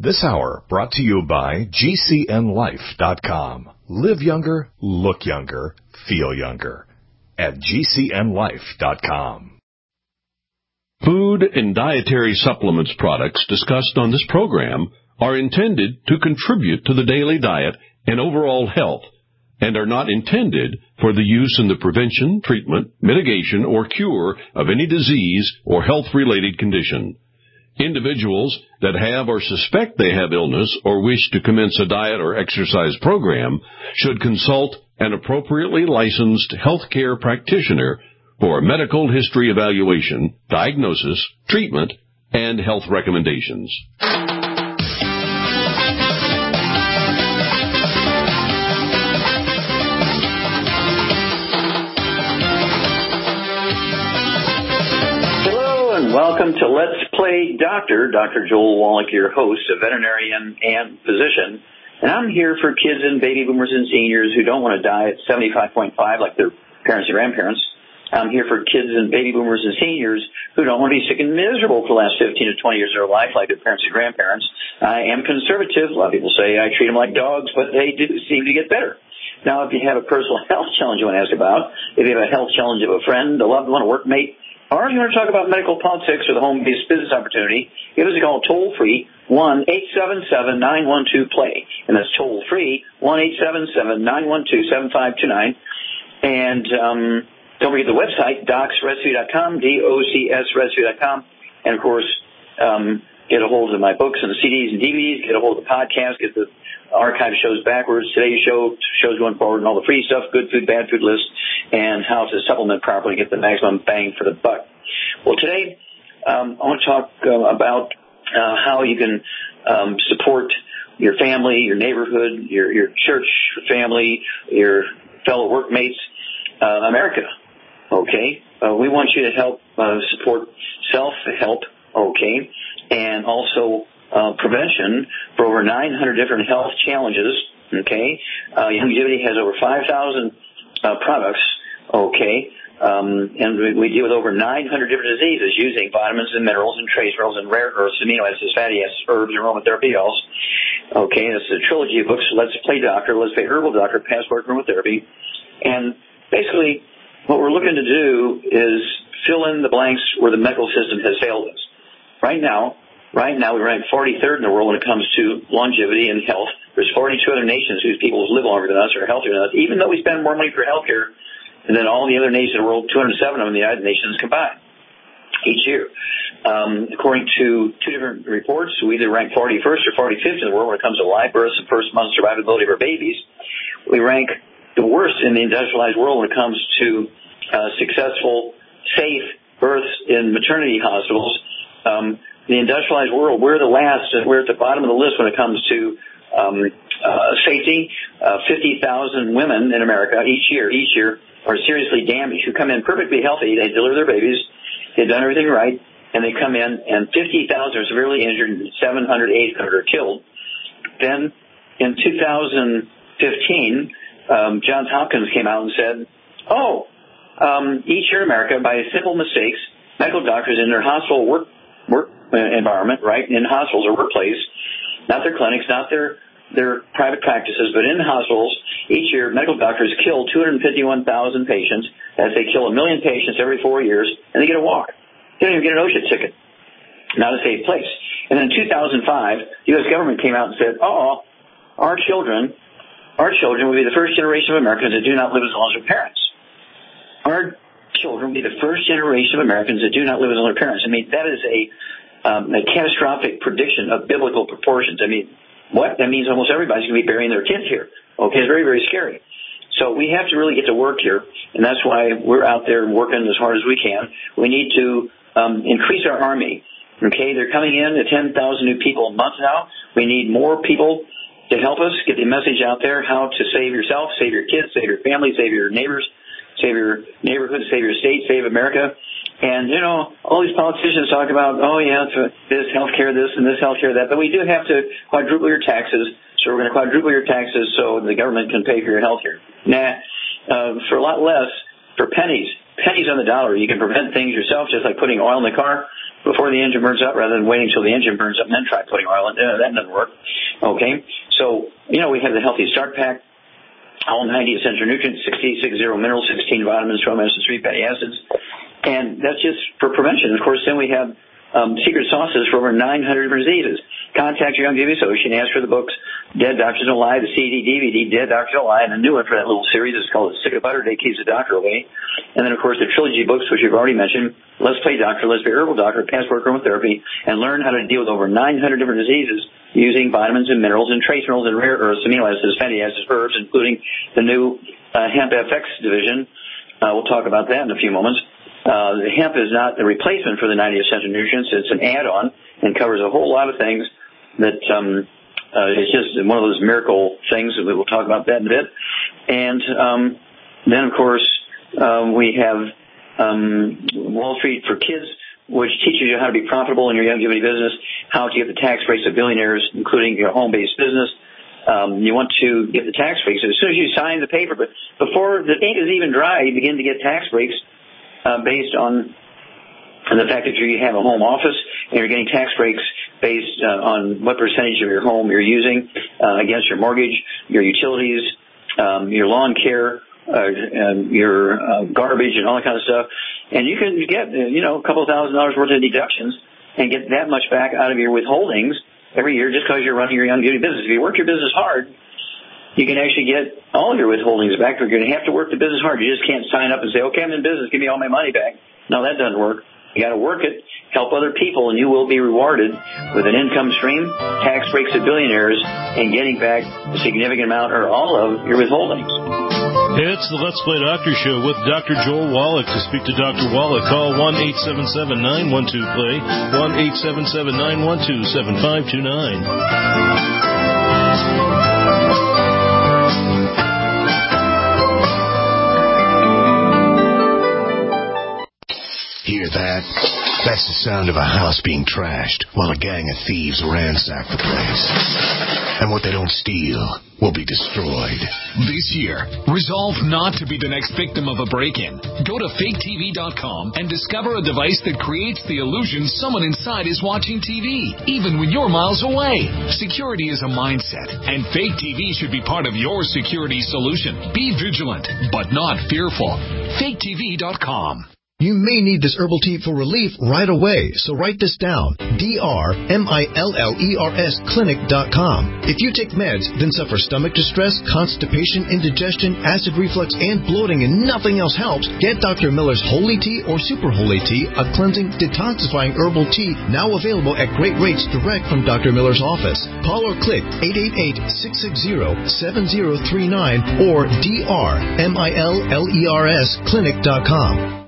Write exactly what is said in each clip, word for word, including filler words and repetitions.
This hour brought to you by G C N life dot com. Live younger, look younger, feel younger at G C N life dot com. Food and dietary supplements products discussed on this program are intended to contribute to the daily diet and overall health and are not intended for the use in the prevention, treatment, mitigation, or cure of any disease or health-related condition. Individuals that have or suspect they have illness or wish to commence a diet or exercise program should consult an appropriately licensed healthcare practitioner for a medical history evaluation, diagnosis, treatment, and health recommendations. Welcome to Let's Play Doctor. Doctor Joel Wallach, your host, a veterinarian and physician. And I'm here for kids and baby boomers and seniors who don't want to die at seventy-five point five like their parents and grandparents. I'm here for kids and baby boomers and seniors who don't want to be sick and miserable for the last fifteen to twenty years of their life like their parents and grandparents. I am conservative. A lot of people say I treat them like dogs, but they do seem to get better. Now, if you have a personal health challenge you want to ask about, if you have a health challenge of a friend, a loved one, a workmate, or if you want to talk about medical politics or the home-based business opportunity, give us a call toll-free, one eight seven seven, nine one two, play. And that's toll-free, one eight seven seven, nine one two, seven five two nine. And um, don't forget the website, docs rescue dot com, D O C S rescue dot com. And, of course, um, get a hold of my books and the C Ds and D V Ds, get a hold of the podcast, get the archive shows backwards, today's show, shows going forward, and all the free stuff, good food, bad food list, and how to supplement properly, get the maximum bang for the buck. Well, today um, I want to talk uh, about uh, how you can um, support your family, your neighborhood, your, your church family, your fellow workmates, uh, America. Okay, uh, we want you to help uh, support self-help. Okay, and also uh, prevention for over nine hundred different health challenges. Okay, uh, Youngevity has over five thousand uh, products. Okay. Um, and we, we deal with over nine hundred different diseases using vitamins and minerals and trace minerals and rare earths, amino acids, fatty acids, herbs, and aromatherapy oils. Okay, this is a trilogy of books, Let's Play Doctor, Let's Play Herbal Doctor, Passport Aromatherapy. And basically, what we're looking to do is fill in the blanks where the medical system has failed us. Right now, right now we rank forty-third in the world when it comes to longevity and health. There's forty-two other nations whose people live longer than us or are healthier than us, even though we spend more money for health care and then all the other nations in the world, two hundred seven of them in the United Nations combined each year. Um, according to two different reports, we either rank forty-first or forty-fifth in the world when it comes to live births and first month survivability of our babies. We rank the worst in the industrialized world when it comes to uh, successful, safe births in maternity hospitals. Um, the industrialized world, we're the last, and we're at the bottom of the list when it comes to um, uh, safety. Uh, fifty thousand women in America each year, each year, are seriously damaged, who come in perfectly healthy. They deliver their babies. They've done everything right. And they come in, and fifty thousand are severely injured, and seven hundred, eight hundred are killed. Then in two thousand fifteen, um, Johns Hopkins came out and said, oh, um, each year in America, by simple mistakes, medical doctors in their hospital work, work environment, right, in hospitals or workplace, not their clinics, not their their private practices, but in hospitals, each year medical doctors kill two hundred fifty-one thousand patients, as they kill a million patients every four years, and they get a walk. They don't even get an OSHA ticket. Not a safe place. And then in two thousand five, the U S government came out and said, oh, our children, our children will be the first generation of Americans that do not live as long as their parents. Our children will be the first generation of Americans that do not live as long as their parents. I mean, that is a, um, a catastrophic prediction of biblical proportions. I mean, what? That means almost everybody's going to be burying their kids here. Okay, it's very, very scary. So we have to really get to work here, and that's why we're out there working as hard as we can. We need to um, increase our army. Okay, they're coming in at ten thousand new people a month now. We need more people to help us get the message out there how to save yourself, save your kids, save your family, save your neighbors, save your neighborhood, save your state, save America. And, you know, all these politicians talk about, oh, yeah, it's this health care, this, and this health care, that. But we do have to quadruple your taxes. So we're going to quadruple your taxes so the government can pay for your health care. Nah, uh, for a lot less, for pennies, pennies on the dollar. You can prevent things yourself, just like putting oil in the car before the engine burns up, rather than waiting until the engine burns up and then try putting oil in. Uh, that doesn't work. Okay? So, you know, we have the Healthy Start Pack, all ninety essential nutrients, sixty-six zero minerals, sixteen vitamins, twelve omega three fatty acids. And that's just for prevention. Of course, then we have um, secret sauces for over nine hundred diseases. Contact your Youngevity Associate and ask for the books Dead Doctors Don't Lie, the C D, D V D, Dead Doctors Don't Lie, and a new one for that little series is called Sick of Butter Day Keeps the Doctor Away. And then, of course, the trilogy books, which you've already mentioned, Let's Play Doctor, Let's Be Herbal Doctor, Passport Chromotherapy, and learn how to deal with over nine hundred different diseases using vitamins and minerals and trace minerals and rare earths, amino acids, fatty acids, herbs, including the new uh, Hemp F X division. Uh, we'll talk about that in a few moments. Uh, the hemp is not the replacement for the ninety essential nutrients. It's an add-on and covers a whole lot of things that um, uh, it's just one of those miracle things that we will talk about that in a bit. And um, then, of course, uh, we have um, Wall Street for Kids, which teaches you how to be profitable in your Youngevity business, how to get the tax breaks of billionaires, including your home-based business. Um, you want to get the tax breaks. As soon as you sign the paper, but before the ink is even dry, you begin to get tax breaks uh, based on the fact that you have a home office and you're getting tax breaks based uh, on what percentage of your home you're using uh, against your mortgage, your utilities, um, your lawn care, uh, and your uh, garbage and all that kind of stuff. And you can get, you know, a couple of thousand dollars worth of deductions and get that much back out of your withholdings every year just because you're running your Youngevity business. If you work your business hard, you can actually get all your withholdings back. You're going to have to work the business hard. You just can't sign up and say, okay, I'm in business, give me all my money back. No, that doesn't work. You got to work it, help other people, and you will be rewarded with an income stream, tax breaks of billionaires, and getting back a significant amount or all of your withholdings. It's the Let's Play Doctor Show with Doctor Joel Wallach. To speak to Doctor Wallach, call one eight seven seven, nine one two, play, one eight seven seven, nine one two, seven five two nine. Hear that? That's the sound of a house being trashed while a gang of thieves ransack the place. And what they don't steal will be destroyed. This year, resolve not to be the next victim of a break-in. Go to fake T V dot com and discover a device that creates the illusion someone inside is watching T V, even when you're miles away. Security is a mindset, and Fake T V should be part of your security solution. Be vigilant, but not fearful. fake T V dot com. You may need this herbal tea for relief right away, so write this down. D R M I L L E R S clinic dot com. If you take meds, then suffer stomach distress, constipation, indigestion, acid reflux, and bloating, and nothing else helps, get Doctor Miller's Holy Tea or Super Holy Tea, a cleansing, detoxifying herbal tea now available at great rates direct from Doctor Miller's office. Call or click eight eight eight, six six zero, seven zero three nine or D R M I L L E R S clinic dot com.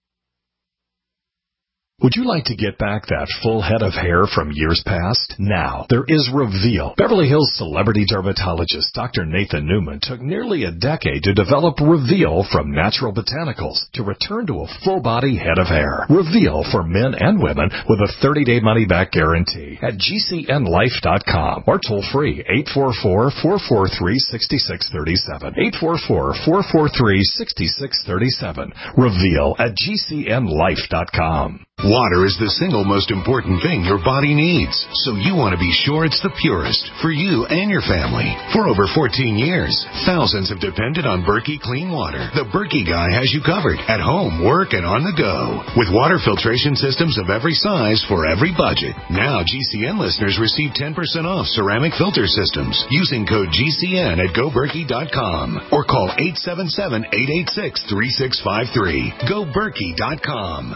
Would you like to get back that full head of hair from years past? Now, there is Reveal. Beverly Hills celebrity dermatologist Doctor Nathan Newman took nearly a decade to develop Reveal from natural botanicals to return to a full-body head of hair. Reveal for men and women with a thirty-day money-back guarantee at G C N life dot com or toll-free eight four four, four four three, six six three seven. eight four four, four four three, six six three seven. Reveal at G C N life dot com. Water is the single most important thing your body needs, so you want to be sure it's the purest for you and your family. For over fourteen years, thousands have depended on Berkey Clean Water. The Berkey guy has you covered at home, work, and on the go. With water filtration systems of every size for every budget. Now G C N listeners receive ten percent off ceramic filter systems using code G C N at go berkey dot com or call eight seven seven, eight eight six, three six five three. go berkey dot com.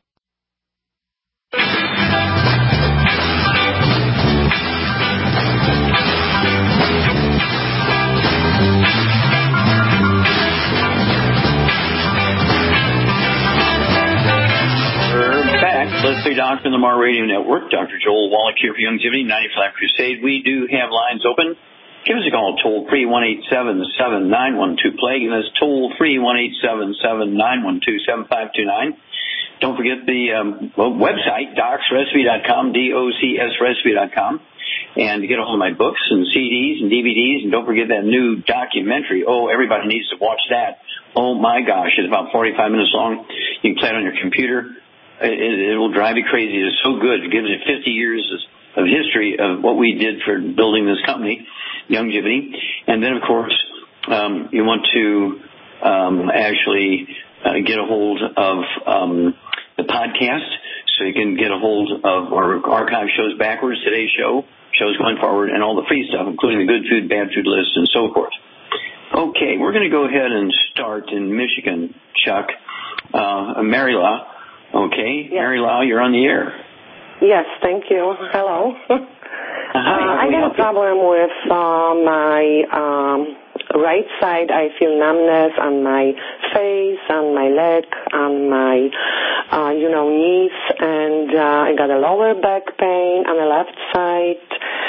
Let's Play Doctor on the Mar Radio Network. Doctor Joel Wallach here for Youngevity, ninety-five Crusade. We do have lines open. Give us a call, toll free, one eight seven seven, nine one two, play. Give us toll free, one eight seven seven, nine one two, seven five two nine. Don't forget the um, website, docs recipe dot com, D O C S recipe dot com. And to get a hold of my books and C Ds and D V Ds. And don't forget that new documentary. Oh, everybody needs to watch that. Oh my gosh, it's about forty-five minutes long. You can play it on your computer. It, it will drive you crazy. It's so good. It gives you fifty years of history of what we did for building this company, Youngevity. And then, of course, um, you want to um, actually uh, get a hold of um, the podcast, so you can get a hold of our archive shows backwards, today's show, shows going forward, and all the free stuff, including the good food, bad food list, and so forth. Okay, we're going to go ahead and start in Michigan, Chuck. Uh, Mary Lau. Okay, yes. Mary Lau, you're on the air. Yes, thank you. Hello. Hi, uh, I got a problem with uh, my um, right side. I feel numbness on my face, on my leg, on my, uh, you know, knees, and uh, I got a lower back pain on the left side.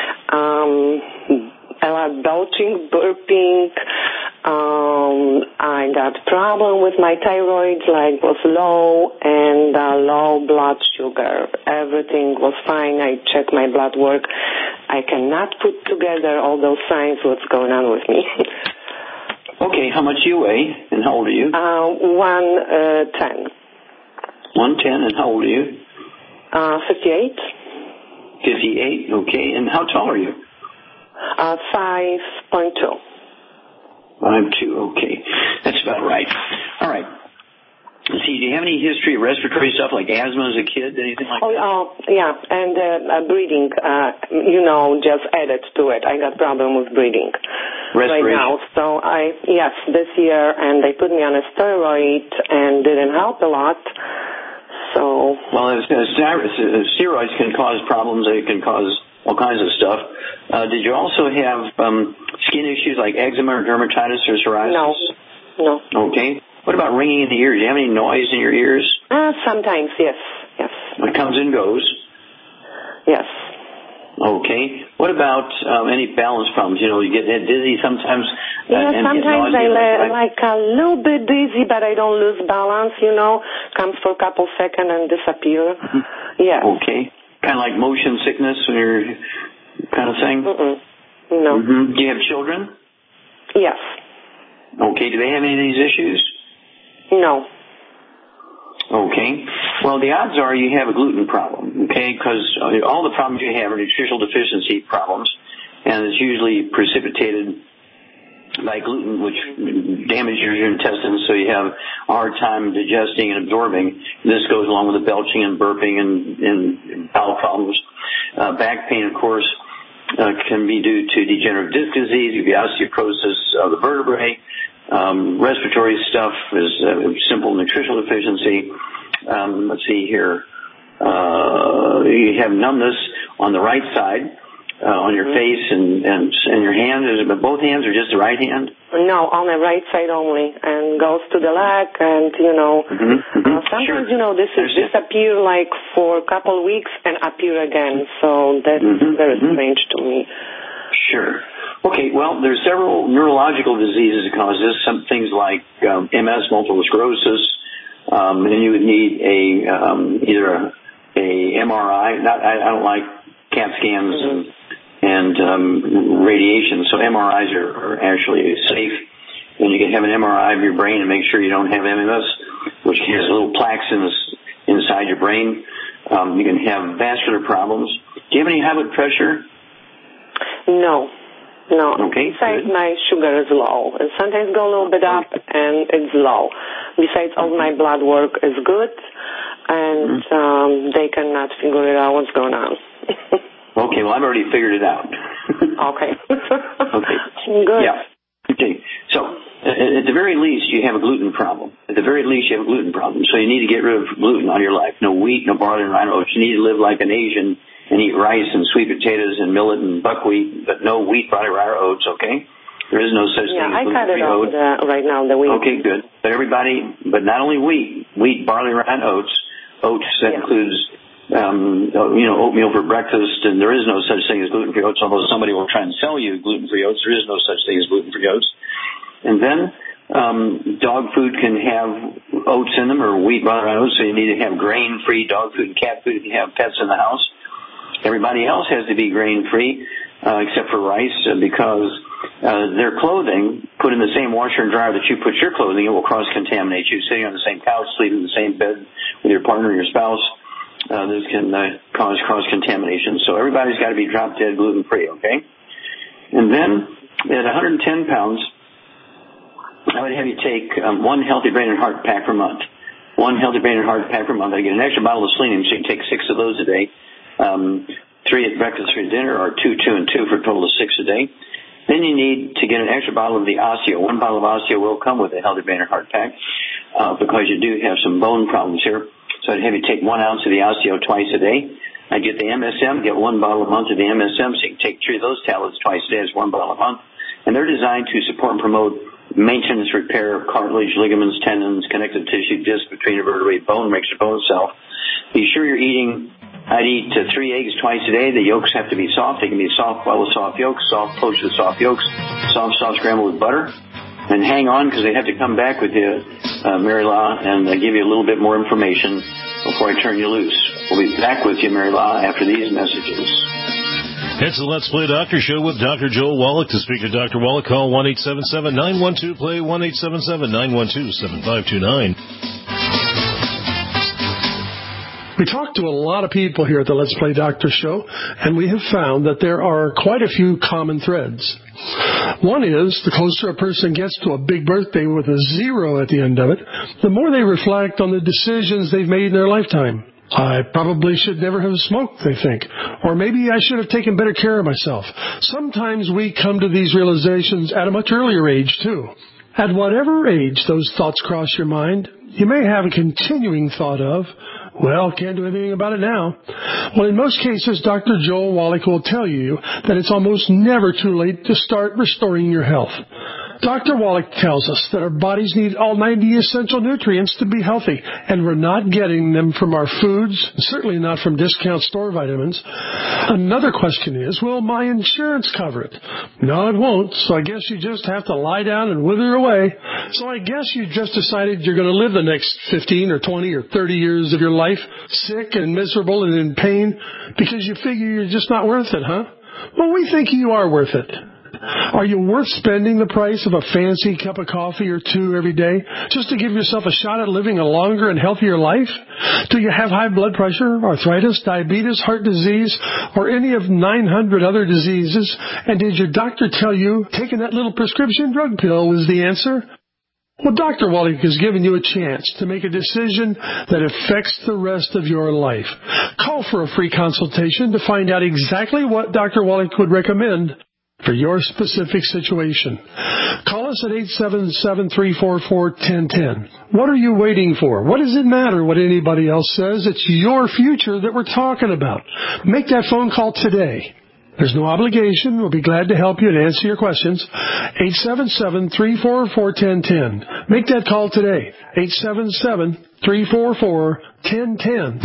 Um, a lot of belching, burping. Um, I got problem with my thyroid, like was low, and uh, low blood sugar. Everything was fine. I checked my blood work. I cannot put together all those signs. What's going on with me? Okay, how much do you weigh, and how old are you? Uh, one uh, ten. One ten, and how old are you? Uh, fifty-eight. Fifty-eight. Okay, and how tall are you? Uh, five point two. Five two. Okay, that's about right. All right. Let's see, do you have any history of respiratory stuff like asthma as a kid, anything like oh, that? Oh, yeah, and uh, uh, breathing, uh, you know, just added to it. I got problem with breathing right now. So I, yes, this year, and they put me on a steroid and didn't help a lot. So. Well, as, as steroids can cause problems. They can cause all kinds of stuff. Uh, did you also have um, skin issues like eczema or dermatitis or psoriasis? No. No. Okay. What about ringing in the ears? Do you have any noise in your ears? Uh, sometimes, yes. Yes. It comes and goes? Yes. Okay. What about um, any balance problems? You know, you get dizzy sometimes. Yeah, uh, and sometimes I like, like a little bit dizzy, but I don't lose balance, you know. Comes for a couple seconds and disappear. Yeah. Okay. Kind of like motion sickness when you're kind of thing? Mm-mm. No. Mm-hmm. Do you have children? Yes. Okay. Do they have any of these issues? No. Okay. Well, the odds are you have a gluten problem, okay, because all the problems you have are nutritional deficiency problems, and it's usually precipitated by gluten, which damages your intestines, so you have a hard time digesting and absorbing. This goes along with the belching and burping and, and bowel problems. Uh, back pain, of course, uh, can be due to degenerative disc disease, the osteoporosis of the vertebrae. Um, respiratory stuff is uh, simple nutritional deficiency. Um, let's see here. Uh, you have numbness on the right side, uh, on your face and, and, and your hand. Is it both hands or just the right hand? No, on the right side only, and goes to the leg, and, you know, mm-hmm, mm-hmm. Uh, sometimes, sure. you know, this is disappear like for a couple of weeks and appear again, so that's mm-hmm, very mm-hmm. strange to me. Sure. Okay, well, there's several neurological diseases that cause this. Some things like um, M S, multiple sclerosis, um, and you would need a um, either a, a M R I. Not, I, I don't like CAT scans mm-hmm. and, and um, radiation, so M R Is are, are actually safe. And you can have an M R I of your brain and make sure you don't have M M S, which has little plaques in this, inside your brain. Um, you can have vascular problems. Do you have any high blood pressure? No. No. Okay. Besides, good. my sugar is low. And sometimes go a little bit up, and it's low. Besides, all my blood work is good, and mm-hmm. um, they cannot figure it out what's going on. Okay. Well, I've already figured it out. Okay. Okay. Good. Yeah. Okay. So, at the very least, you have a gluten problem. At the very least, you have a gluten problem. So you need to get rid of gluten out of your life. No wheat, no barley, and rye oats. You need to live like an Asian and eat rice and sweet potatoes and millet and buckwheat, but no wheat, barley, rye, or oats, okay? There is no such yeah, thing as gluten-free oats. Yeah, I cut it off right now, the wheat. Okay, good. But everybody, but not only wheat, wheat, barley, rye, and oats. Oats, that yeah. includes, um, you know, oatmeal for breakfast, and there is no such thing as gluten-free oats, although somebody will try and sell you gluten-free oats. There is no such thing as gluten-free oats. And then um, dog food can have oats in them, or wheat, barley, rye, oats, so you need to have grain-free dog food and cat food if you have pets in the house. Everybody else has to be grain-free, uh, except for rice, uh, because uh, their clothing, put in the same washer and dryer that you put your clothing, it will cross-contaminate you. Sitting on the same couch, sleeping in the same bed with your partner or your spouse, uh, this can uh, cause cross-contamination. So everybody's got to be drop-dead gluten-free, okay? And then at one hundred ten pounds, I would have you take um, one Healthy Brain and Heart pack per month. One Healthy Brain and Heart pack per month. I get an extra bottle of selenium, so you can take six of those a day. Um, three at breakfast, three at dinner, or two, two, and two for a total of six a day. Then you need to get an extra bottle of the Osteo. One bottle of Osteo will come with a Healthy Brain and Heart pack uh, because you do have some bone problems here. So I'd have you take one ounce of the Osteo twice a day. I get the M S M, get one bottle a month of the M S M, so you can take three of those tablets twice a day as one bottle a month. And they're designed to support and promote maintenance, repair of cartilage, ligaments, tendons, connective tissue, disc between your vertebrae, bone makes your bone itself. Be sure you're eating, I'd eat uh, three eggs twice a day. The yolks have to be soft. They can be soft boiled with soft yolks, soft poached with soft yolks, soft soft scrambled with butter. And hang on, because they have to come back with you, uh, Mary Law, and uh, give you a little bit more information before I turn you loose. We'll be back with you, Mary Law, after these messages. It's the Let's Play Doctor Show with Doctor Joel Wallach. To speak to Doctor Wallach, call one eight seven seven, nine one two, play, one eight seven seven, nine one two, seven five two nine. We talk to a lot of people here at the Let's Play Doctor Show, and we have found that there are quite a few common threads. One is, the closer a person gets to a big birthday with a zero at the end of it, the more they reflect on the decisions they've made in their lifetime. I probably should never have smoked, they think. Or maybe I should have taken better care of myself. Sometimes we come to these realizations at a much earlier age, too. At whatever age those thoughts cross your mind, you may have a continuing thought of, well, can't do anything about it now. Well, in most cases, Doctor Joel Wallach will tell you that it's almost never too late to start restoring your health. Doctor Wallach tells us that our bodies need all ninety essential nutrients to be healthy, and we're not getting them from our foods, certainly not from discount store vitamins. Another question is, will my insurance cover it? No, it won't, so I guess you just have to lie down and wither away. So I guess you just decided you're going to live the next fifteen or twenty or thirty years of your life sick and miserable and in pain because you figure you're just not worth it, huh? Well, we think you are worth it. Are you worth spending the price of a fancy cup of coffee or two every day just to give yourself a shot at living a longer and healthier life? Do you have high blood pressure, arthritis, diabetes, heart disease, or any of nine hundred other diseases? And did your doctor tell you taking that little prescription drug pill was the answer? Well, Doctor Wallach has given you a chance to make a decision that affects the rest of your life. Call for a free consultation to find out exactly what Doctor Wallach would recommend for your specific situation. Call us at eight seven seven, three four four, one zero one zero. What are you waiting for? What does it matter what anybody else says? It's your future that we're talking about. Make that phone call today. There's no obligation. We'll be glad to help you and answer your questions. eight seven seven, three four four, one zero one zero. Make that call today. eight seven seven, three four four, one zero one zero.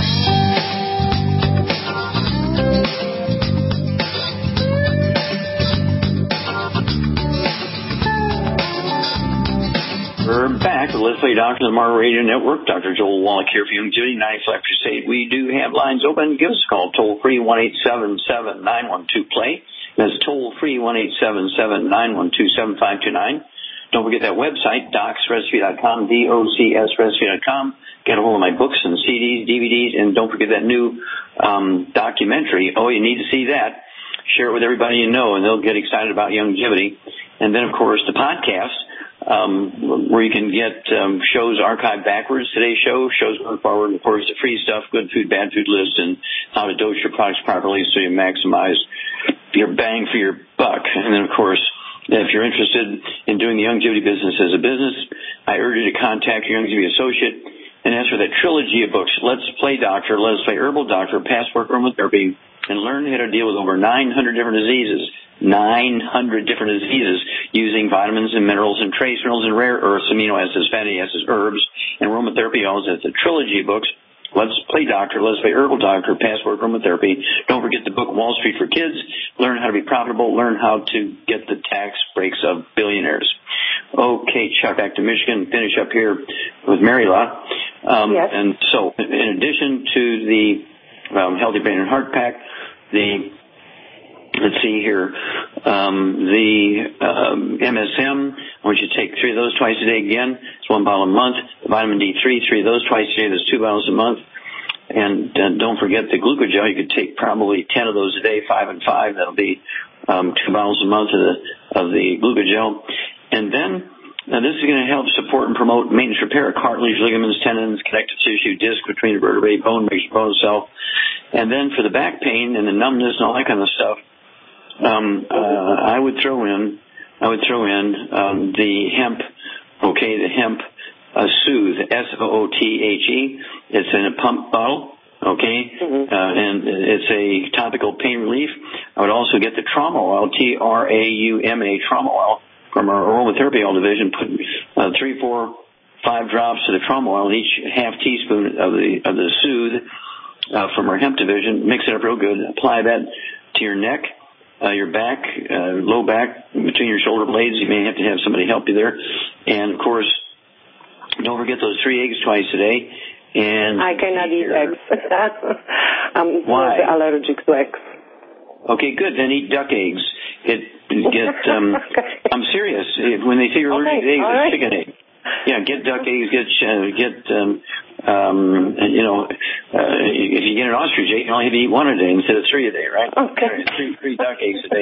We're back with Let's Play Doctor on the Marvel Radio Network. Doctor Joel Wallach here for Youngevity ninety-five Crusade. We do have lines open. Give us a call toll free one eight seven seven, nine one two, play. That's toll free one eight seven seven, nine one two, seven five two nine. Don't forget that website, docs recipe dot com, D O C S recipe dot com. Get a hold of my books and C Ds, D V Ds, and don't forget that new um, documentary. Oh, you need to see that. Share it with everybody you know, and they'll get excited about Youngevity. And then, of course, the podcast. Um, where you can get um, shows archived backwards, today's show, shows going forward, of course, the free stuff, good food, bad food list, and how to dose your products properly so you maximize your bang for your buck. And then, of course, if you're interested in doing the Youngevity business as a business, I urge you to contact your Youngevity associate and ask for that trilogy of books, Let's Play Doctor, Let's Play Herbal Doctor, Passport Aromatherapy, and learn how to deal with over nine hundred different diseases. nine hundred different diseases using vitamins and minerals and trace minerals and rare earths, amino acids, fatty acids, herbs, and aromatherapy. All that's the trilogy books. Let's Play Doctor, Let's Play Herbal Doctor, Passport Aromatherapy. Don't forget the book Wall Street for Kids. Learn how to be profitable. Learn how to get the tax breaks of billionaires. Okay, Chuck, back to Michigan. Finish up here with Mary Law. Um, yes. And so, in addition to the um, Healthy Brain and Heart Pack, the Let's see here. Um, the um, M S M, I want you to take three of those twice a day again. It's one bottle a month. The vitamin D three, three of those twice a day. That's two bottles a month. And uh, don't forget the glucogel. You could take probably ten of those a day, five and five. That'll be um, two bottles a month of the, of the glucogel. And then uh, this is going to help support and promote maintenance repair of cartilage, ligaments, tendons, connective tissue, disc between the vertebrae, bone, makes your bone itself. And then for the back pain and the numbness and all that kind of stuff, Um, uh, I would throw in, I would throw in, um, the hemp, okay, the hemp, uh, Soothe, S O O T H E. It's in a pump bottle, okay, mm-hmm. uh, and it's a topical pain relief. I would also get the trauma oil, T R A U M A, trauma oil from our aromatherapy oil division. Put, uh, three, four, five drops of the trauma oil in each half teaspoon of the, of the Soothe, uh, from our hemp division. Mix it up real good. Apply that to your neck. Uh, your back, uh, low back, between your shoulder blades. You may have to have somebody help you there. And, of course, don't forget those three eggs twice a day. And I cannot eat eggs. I'm Why? allergic to eggs. Okay, good. Then eat duck eggs. Get, get, um, okay. I'm serious. When they say you're allergic okay. to eggs, All it's right. chicken eggs. Yeah, get duck eggs, get, uh, get, um, um, you know, uh, if you get an ostrich egg, you only have to eat one a day instead of three a day, right? Okay. Three, three duck eggs a day.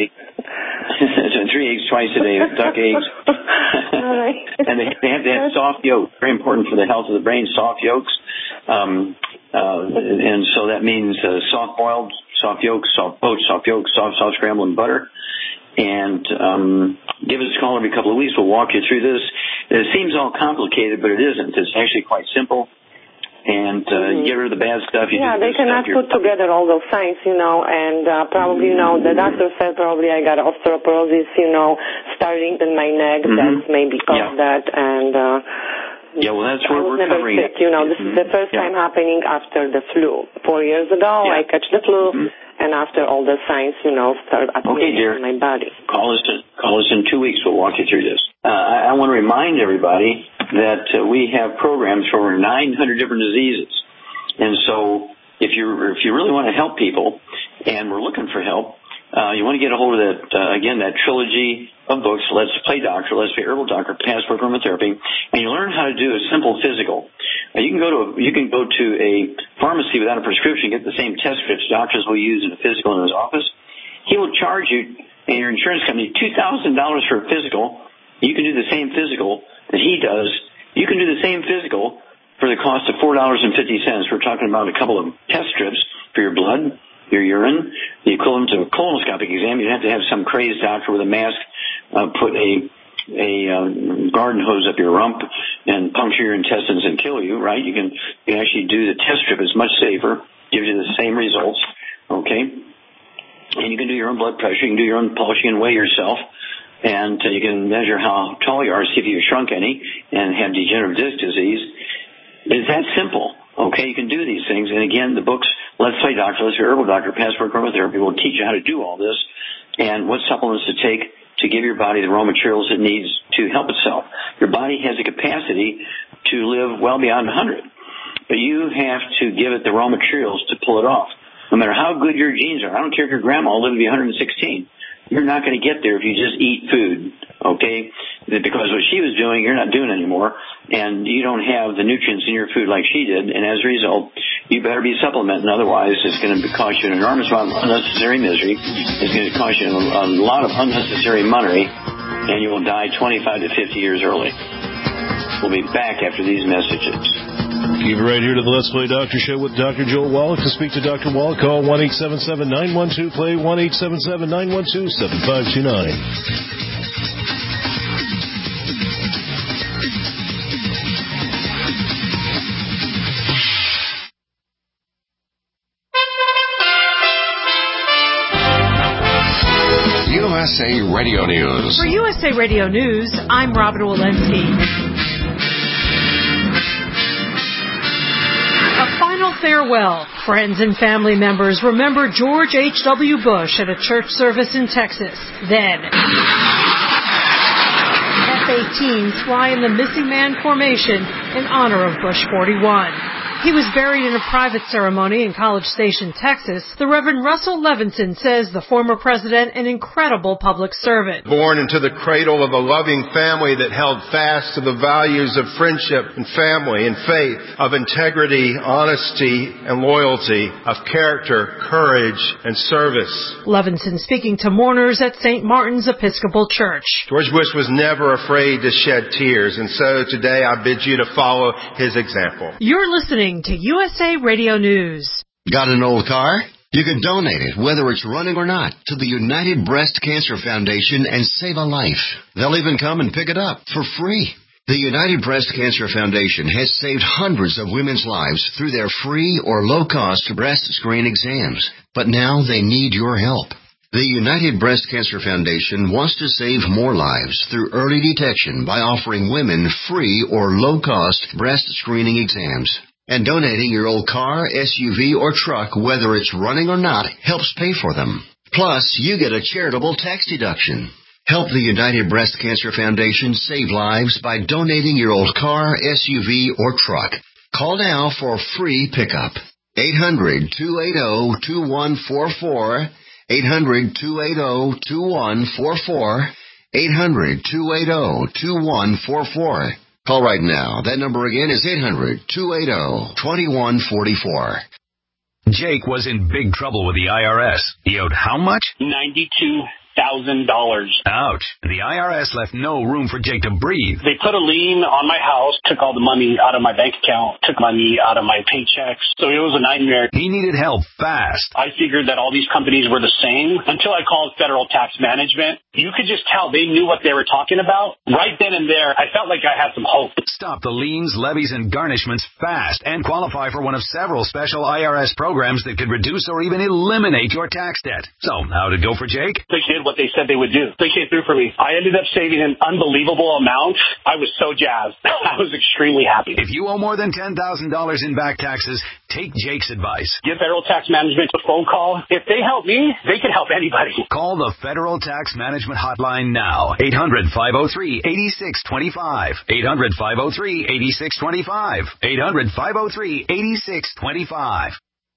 Three eggs twice a day, duck eggs. All right. And they, they have to have soft yolks. Very important for the health of the brain, soft yolks. Um, uh, and so that means uh, soft boiled, soft yolks, soft poached, soft yolks, soft, soft scrambled in butter. And um, give us a call every couple of weeks. We'll walk you through this. It seems all complicated, but it isn't. It's actually quite simple. And uh, mm-hmm. you get rid of the bad stuff. You yeah, do they cannot stuff, put together all those signs, you know, and uh, probably, you know, the doctor said probably I got osteoporosis, you know, starting in my neck. Mm-hmm. That's maybe caused yeah. that. And uh, yeah, well, that's what I was we're never covering. sick, you know. This mm-hmm. is the first yeah. time happening after the flu. Four years ago, yeah. I catch the flu. Mm-hmm. And after all the signs, you know, start appearing okay, in my body. Call us in, call us in two weeks. We'll walk you through this. Uh, I, I want to remind everybody that uh, we have programs for over nine hundred different diseases. And so if you if you really want to help people, and we're looking for help, uh, you want to get a hold of that, uh, again, that trilogy of books, Let's Play Doctor, Let's Play Herbal Doctor, Passport Aromatherapy, and you learn how to do a simple physical. Now, you can go to a, you can go to a pharmacy without a prescription, get the same test strips doctors will use in a physical in his office. He will charge you and your insurance company two thousand dollars for a physical. You can do the same physical that he does. You can do the same physical for the cost of four dollars and fifty cents. We're talking about a couple of test strips for your blood, your urine, the equivalent of a colonoscopic exam. You'd have to have some crazed doctor with a mask uh, put a a um, garden hose up your rump and puncture your intestines and kill you, right? You can, you can actually do the test strip. It's much safer, gives you the same results, okay? And you can do your own blood pressure. You can do your own pulse. You can weigh yourself. And uh, you can measure how tall you are, see if you've shrunk any, and have degenerative disc disease. It's that simple, okay? You can do these things. And again, the books, Let's Play Doctor, Let's Play Herbal Doctor, Passport Aromatherapy will teach you how to do all this and what supplements to take to give your body the raw materials it needs to help itself. Your body has a capacity to live well beyond one hundred, but you have to give it the raw materials to pull it off. No matter how good your genes are, I don't care if your grandma lived to be one hundred sixteen. You're not going to get there if you just eat food, okay? Because what she was doing, you're not doing anymore, and you don't have the nutrients in your food like she did, and as a result, you better be supplementing. Otherwise, it's going to cost you an enormous amount of unnecessary misery. It's going to cost you a lot of unnecessary money, and you will die twenty-five to fifty years early. We'll be back after these messages. Keep it right here to the Let's Play Doctor Show with Doctor Joel Wallach. To speak to Doctor Wallach, call one eight seven seven, nine one two, play, one eight seven seven, nine one two, seven five two nine. U S A Radio News. For U S A Radio News, I'm Robin Walensky. A final farewell. Friends and family members remember George H W. Bush at a church service in Texas. Then, F eighteens fly in the Missing Man formation in honor of Bush forty-one. He was buried in a private ceremony in College Station, Texas. The Reverend Russell Levinson says the former president an incredible public servant. Born into the cradle of a loving family that held fast to the values of friendship and family and faith, of integrity, honesty, and loyalty, of character, courage, and service. Levinson speaking to mourners at Saint Martin's Episcopal Church. George Bush was never afraid to shed tears, and so today I bid you to follow his example. You're listening to U S A Radio News. Got an old car? You can donate it, whether it's running or not, to the United Breast Cancer Foundation and save a life. They'll even come and pick it up for free. The United Breast Cancer Foundation has saved hundreds of women's lives through their free or low-cost breast screen exams. But now they need your help. The United Breast Cancer Foundation wants to save more lives through early detection by offering women free or low-cost breast screening exams. And donating your old car, S U V, or truck, whether it's running or not, helps pay for them. Plus, you get a charitable tax deduction. Help the United Breast Cancer Foundation save lives by donating your old car, S U V, or truck. Call now for a free pickup. eight hundred, two eight zero, two one four four. eight hundred, two eight zero, two one four four. eight hundred, two eight zero, two one four four. Call right now. That number again is eight hundred, two eight zero, two one four four. Jake was in big trouble with the I R S. He owed how much? ninety-two thousand dollars. Ouch. The I R S left no room for Jake to breathe. They put a lien on my house, took all the money out of my bank account, took money out of my paychecks. So it was a nightmare. He needed help fast. I figured that all these companies were the same until I called Federal Tax Management. You could just tell they knew what they were talking about. Right then and there, I felt like I had some hope. Stop the liens, levies, and garnishments fast and qualify for one of several special I R S programs that could reduce or even eliminate your tax debt. So, how'd it go for Jake? They did what they said they would do. They came through for me. I ended up saving an unbelievable amount. I was so jazzed. I was extremely happy. If you owe more than ten thousand dollars in back taxes, take Jake's advice. Give Federal Tax Management a phone call. If they help me, they can help anybody. Call the Federal Tax Management Hotline now. eight hundred, five oh three, eight six two five. eight hundred, five oh three, eight six two five. eight hundred, five oh three, eight six two five.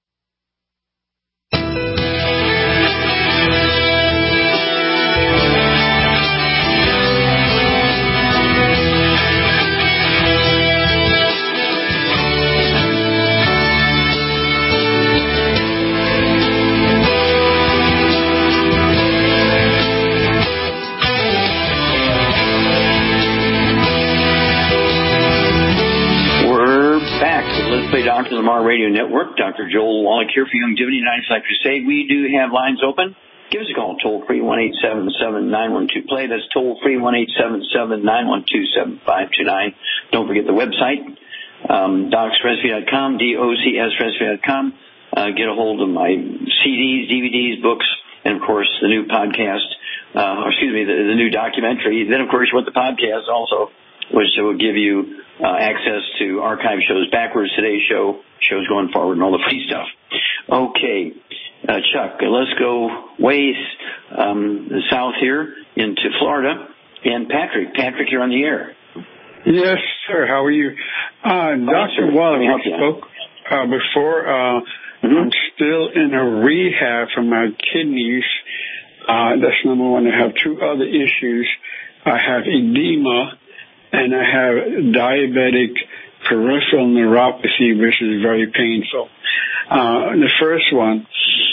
Let's Play Doctor Lamar Radio Network. Doctor Joel Wallach here for Youngevity ninety-five Crusade. We do have lines open. Give us a call, toll free, one eight seven seven, nine one two, play. That's toll free, one eight seven seven, nine one two, seven five two nine. Don't forget the website, um, docs recipe dot com, D O C S recipe dot com. Uh, get a hold of my C Ds, D V Ds, books, and, of course, the new podcast, uh, or excuse me, the, the new documentary. Then, of course, you want the podcast also, which will give you uh, access to archive shows backwards, today's show, shows going forward, and all the free stuff. Okay, uh, Chuck, let's go way um, south here into Florida. And Patrick, Patrick, you're on the air. Yes, sir. How are you? Uh, Doctor Wallach spoke uh, before. Uh, mm-hmm. I'm still in a rehab for my kidneys. Uh, that's number one. I have two other issues. I have edema, and I have diabetic peripheral neuropathy, which is very painful. Uh, the first one,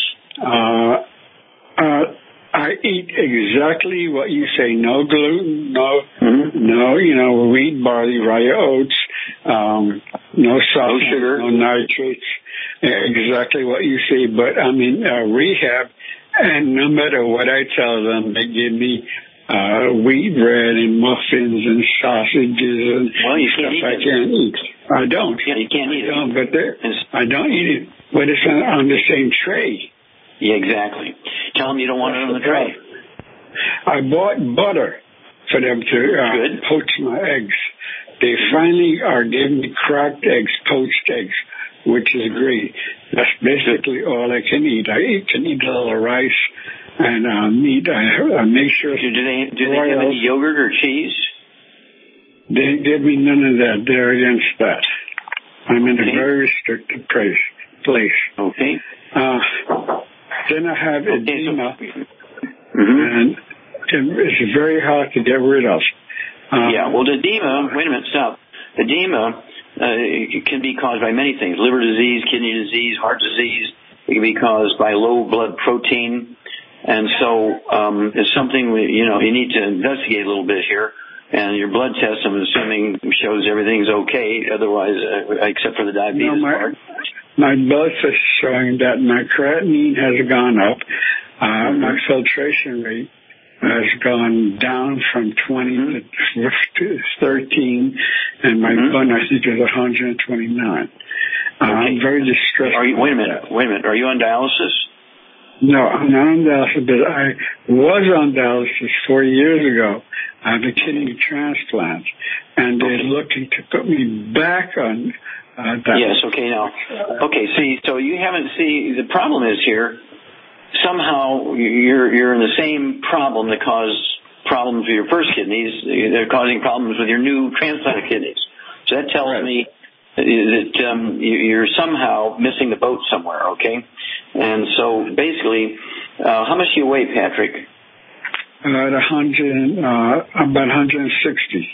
uh, uh, I eat exactly what you say, no gluten, no, mm-hmm. no, you know, wheat, barley, rye, oats, um, no salt, no sugar, no nitrates, exactly what you say, but I'm in uh, rehab, and no matter what I tell them, they give me Uh, wheat bread and muffins and sausages and well, you stuff can't I eat can't eat. I don't. Yeah, you can't eat I don't, it. but there, I don't eat it, but it's on, on the same tray. Yeah, exactly. Tell them you don't want it on the tray. I bought butter for them to uh, poach my eggs. They finally are giving me cracked eggs, poached eggs, which is great. That's basically all I can eat. I eat, can eat a little rice and uh, meat. I, I make sure. Do they do they have any yogurt or cheese? They give me none of that. They're against that. I'm in okay. a very restricted place. place. Okay. Uh, then I have okay, edema, so, mm-hmm. and it's very hard to get rid of. Uh, yeah, well, the edema, wait a minute, stop. Edema uh, can be caused by many things. Liver disease, kidney disease, heart disease. It can be caused by low blood protein. And so um, it's something, we, you know, you need to investigate a little bit here. And your blood test, I'm assuming, shows everything's okay, otherwise, uh, except for the diabetes no, my, part. My blood test is showing that my creatinine has gone up. Uh, mm-hmm. My filtration rate has gone down from twenty mm-hmm. to thirteen, and my mm-hmm. blood, I think, is one hundred twenty-nine. Uh, okay. I'm very distressed. Are you, wait a minute, wait a minute. Are you on dialysis? No, I'm not on dialysis, but I was on dialysis four years ago. I have a kidney transplant, and they're okay. looking to put me back on uh, dialysis. Yes, okay, now. Okay, see, so you haven't, see, the problem is here, somehow you're you're in the same problem that caused problems with your first kidneys. They're causing problems with your new transplanted kidneys. So that tells right. me that um, you're somehow missing the boat somewhere, okay? And so basically, uh, how much do you weigh, Patrick? About a hundred, uh, about one hundred sixty.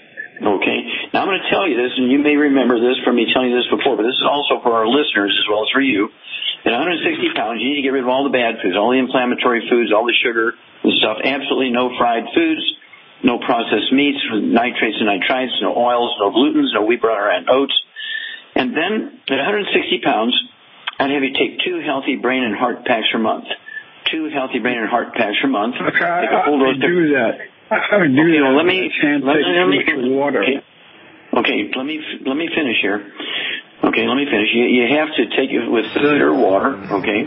Okay. Now I'm going to tell you this, and you may remember this from me telling you this before, but this is also for our listeners as well as for you. At one hundred sixty pounds, you need to get rid of all the bad foods, all the inflammatory foods, all the sugar and stuff. Absolutely no fried foods, no processed meats, nitrates and nitrites, no oils, no glutens, no wheat, butter, and oats. And then at one hundred sixty pounds, I'd have you take two healthy brain and heart packs per month. Two healthy brain and heart packs per month. Okay, I, I, I do that. I do okay, that. Well, let me, can't let, take let me, too much water. Okay. okay, let me let me finish here. Okay, let me finish. You, you have to take it with food or water. Okay,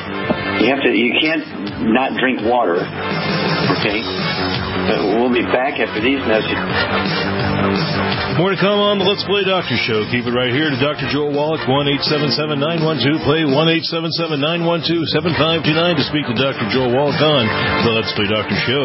you have to. You can't not drink water. Okay, but we'll be back after these messages. More to come on the Let's Play Doctor Show. Keep it right here to Doctor Joel Wallach, one eight seven seven, nine one two, play, one eight seven seven, nine one two, seven five two nine to speak to Doctor Joel Wallach on the Let's Play Doctor Show.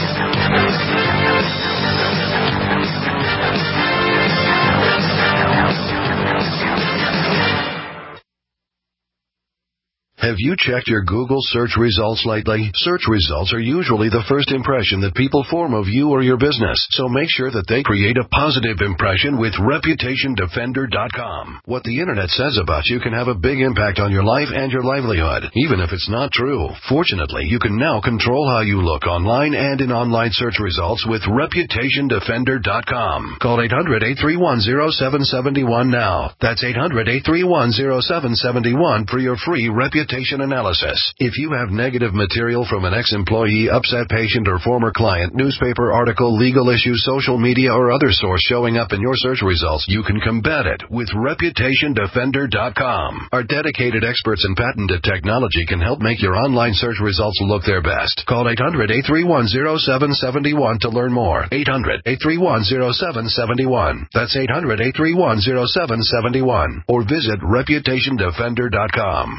Have you checked your Google search results lately? Search results are usually the first impression that people form of you or your business, so make sure that they create a positive impression with reputation defender dot com. What the Internet says about you can have a big impact on your life and your livelihood, even if it's not true. Fortunately, you can now control how you look online and in online search results with reputation defender dot com. Call eight hundred, eight three one, zero seven seven one now. That's eight hundred, eight three one, zero seven seven one for your free reputation analysis. If you have negative material from an ex-employee, upset patient, or former client, newspaper article, legal issue, social media, or other source showing up in your search results, you can combat it with reputation defender dot com. Our dedicated experts in patented technology can help make your online search results look their best. Call eight hundred, eight three one, zero seven seven one to learn more. eight hundred, eight three one, zero seven seven one. That's eight hundred, eight three one, zero seven seven one. Or visit reputation defender dot com.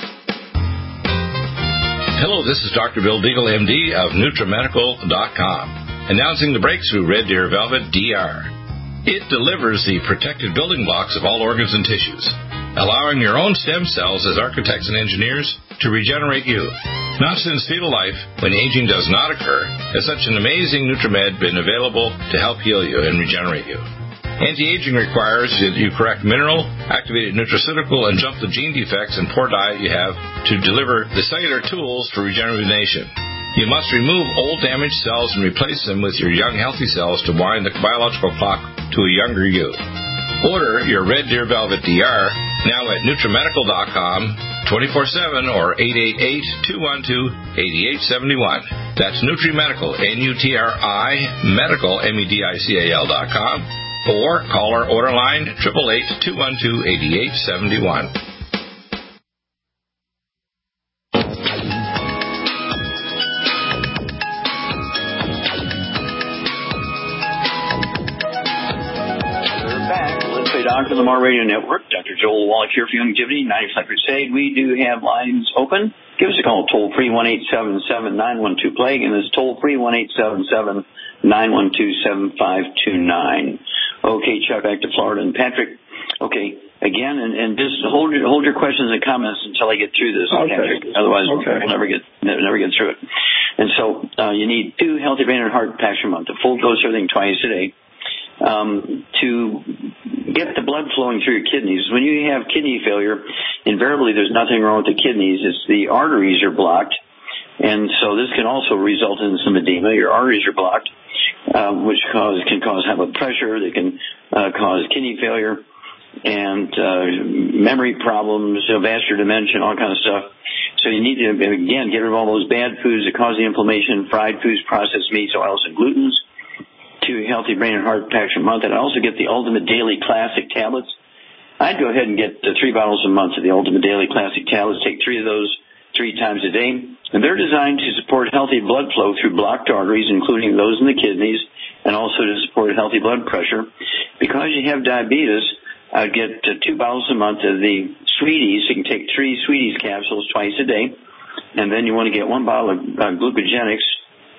Hello, this is Doctor Bill Deagle, M D of NutriMedical dot com, announcing the breakthrough Red Deer Velvet D R. It delivers the protected building blocks of all organs and tissues, allowing your own stem cells as architects and engineers to regenerate you. Now since fetal life, when aging does not occur, has such an amazing NutriMed been available to help heal you and regenerate you. Anti-aging requires that you correct mineral, activated nutraceutical, and jump the gene defects and poor diet you have to deliver the cellular tools for regeneration. You must remove old damaged cells and replace them with your young healthy cells to wind the biological clock to a younger you. Order your Red Deer Velvet D R now at NutriMedical dot com, twenty-four seven or eight eight eight, two one two, eight eight seven one. That's NutriMedical, N U T R I, medical, M E D I C A L dot com. Or call our order line, eight eight eight, two one two, eight eight seven one. We're back. Let's Play Doctor on the Mar Radio Network. Doctor Joel Wallach here for Longevity, ninety-five Crusade. We do have lines open. Give us a call, toll free, one eight seven seven, nine one two, play. Again, it's toll free, one eight seven seven, nine one two, seven five two nine. Okay, Chuck, back to Florida. And Patrick, okay, again, and, and just hold your, hold your questions and comments until I get through this, okay. Patrick. Otherwise, okay. we'll never get never get through it. And so uh, you need two Healthy Brain and Heart packs a month, a full dose of everything twice a day, um, to get the blood flowing through your kidneys. When you have kidney failure, invariably there's nothing wrong with the kidneys. It's the arteries are blocked. And so this can also result in some edema. Your arteries are blocked, um, which cause, can cause high blood pressure. They can uh, cause kidney failure and uh, memory problems, you know, vascular dementia, all kind of stuff. So you need to, again, get rid of all those bad foods that cause the inflammation, fried foods, processed meats, oils, and glutens. Two Healthy Brain and Heart packs a month. And I also get the Ultimate Daily Classic tablets. I'd go ahead and get uh, three bottles a month of the Ultimate Daily Classic tablets. Take three of those three times a day. And they're designed to support healthy blood flow through blocked arteries, including those in the kidneys, and also to support healthy blood pressure. Because you have diabetes, I'd get uh, two bottles a month of the Sweeties. You can take three Sweeties capsules twice a day. And then you want to get one bottle of uh, Glucogenics.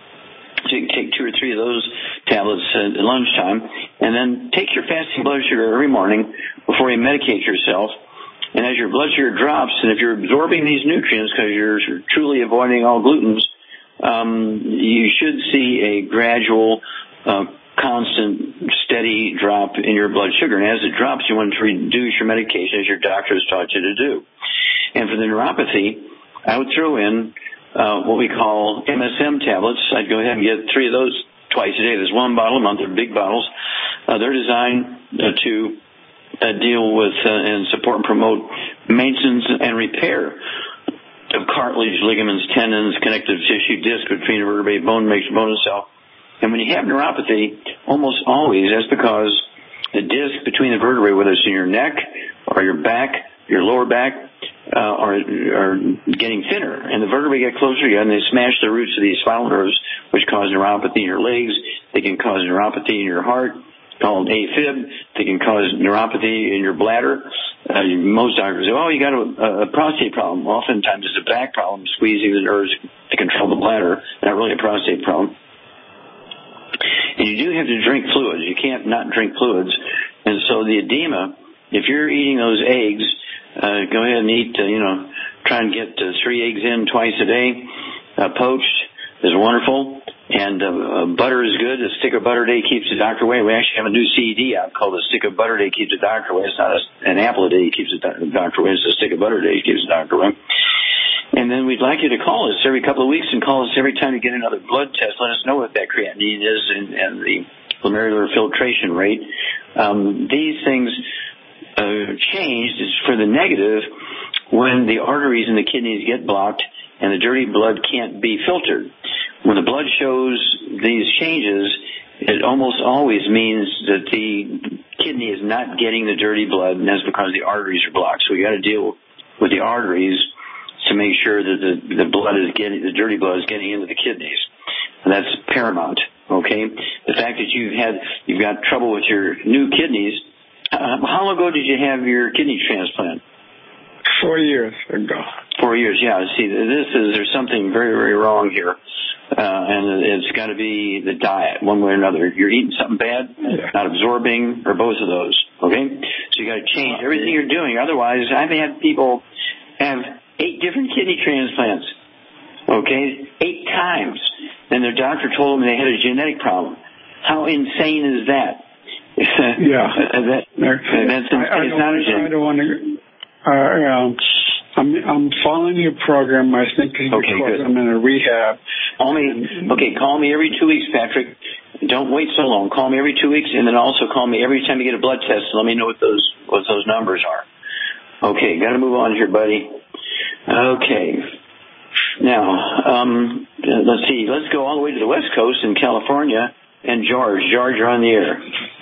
So you can take two or three of those tablets at lunchtime. And then take your fasting blood sugar every morning before you medicate yourself. And as your blood sugar drops, and if you're absorbing these nutrients because you're truly avoiding all glutens, um, you should see a gradual, uh, constant, steady drop in your blood sugar. And as it drops, you want to reduce your medication as your doctor has taught you to do. And for the neuropathy, I would throw in uh, what we call M S M tablets. I'd go ahead and get three of those twice a day. There's one bottle a month. They're big bottles. Uh, they're designed uh, to Uh, deal with uh, and support and promote maintenance and repair of cartilage, ligaments, tendons, connective tissue, disc between vertebrae, bone makes bone cell. And when you have neuropathy, almost always that's because the disc between the vertebrae, whether it's in your neck or your back, your lower back, uh, are, are getting thinner. And the vertebrae get closer together and they smash the roots of these spinal nerves, which cause neuropathy in your legs. They can cause neuropathy in your heart, called AFib. They can cause neuropathy in your bladder. Uh, most doctors say, oh, you got a, a prostate problem. Oftentimes it's a back problem, squeezing the nerves to control the bladder, not really a prostate problem. And you do have to drink fluids. You can't not drink fluids. And so the edema, if you're eating those eggs, uh, go ahead and eat, uh, you know, try and get uh, three eggs in twice a day. Uh, poached is wonderful. And uh, uh, butter is good. A stick of butter a day keeps the doctor away. We actually have a new C D out called A Stick of Butter a Day Keeps the Doctor Away. It's not a, an apple a day keeps the doctor away. It's a stick of butter a day keeps the doctor away. And then we'd like you to call us every couple of weeks and call us every time you get another blood test. Let us know what that creatinine is and, and the glomerular filtration rate. Um, these things uh, change for the negative when the arteries in the kidneys get blocked and the dirty blood can't be filtered. When the blood shows these changes, it almost always means that the kidney is not getting the dirty blood, and that's because the arteries are blocked. So we got to deal with the arteries to make sure that the, the blood is getting, the dirty blood is getting into the kidneys. And that's paramount, okay? The fact that you've had, you've got trouble with your new kidneys, uh, how long ago did you have your kidney transplant? Four years ago. Four years, yeah. See, this is, there's something very, very wrong here. Uh, and it's got to be the diet, one way or another. You're eating something bad, yeah. Not absorbing, or both of those, okay? So you got to change everything you're doing. Otherwise, I've had people have eight different kidney transplants, okay? Eight times. And their doctor told them they had a genetic problem. How insane is that? Yeah. that, that's, I, I it's not a genetic. I don't want to... Uh, um, I'm I'm following your program. I think it's okay, because good. I'm in a rehab. Call me, okay, call me every two weeks, Patrick. Don't wait so long. Call me every two weeks, and then also call me every time you get a blood test. Let me know what those what those numbers are. Okay, got to move on here, buddy. Okay. Now, um, let's see. Let's go all the way to the West Coast in California. And George, George, you're on the air.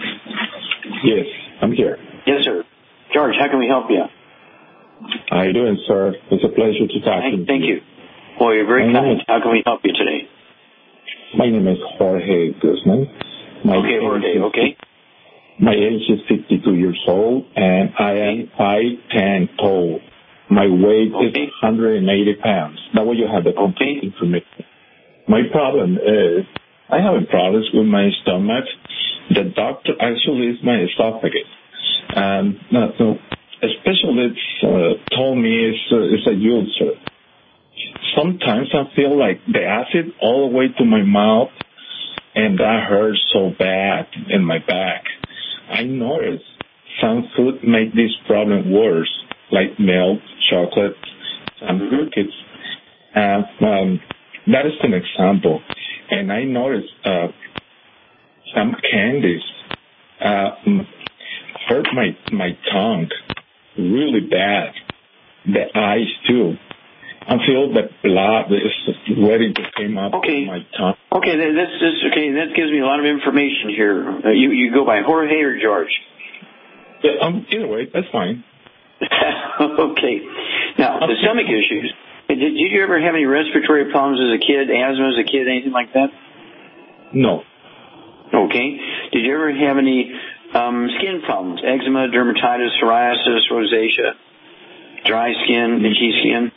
Yes, I'm here. Yes, sir. George, how can we help you? How you doing, sir? It's a pleasure to talk thank, to you. Thank you. Boy, you're very My kind. name, how can we help you today? My name is Jorge Guzman. My okay, Jorge, is, okay. My age is fifty-two years old, and I am five ten tall. My weight okay. is one hundred eighty pounds. That way you have the complete okay. information. My problem is I have problems with my stomach. The doctor actually is my esophagus. Um, no, so a specialist uh, told me it's, uh, it's a ulcer. Sometimes I feel like the acid all the way to my mouth, and that hurts so bad in my back. I noticed some food make this problem worse, like milk, chocolate, some cookies. And um, that is an example. And I noticed uh, some candies uh, hurt my, my tongue really bad. The eyes too. I feel that blood is ready to come up okay. in my tongue. Okay, that's, that's okay. That gives me a lot of information here. Uh, you you go by Jorge or George? Yeah, um, either way, that's fine. Okay. Now the stomach issues. Did, did you ever have any respiratory problems as a kid? Asthma as a kid? Anything like that? No. Okay. Did you ever have any um, skin problems? Eczema, dermatitis, psoriasis, rosacea, dry skin, itchy skin?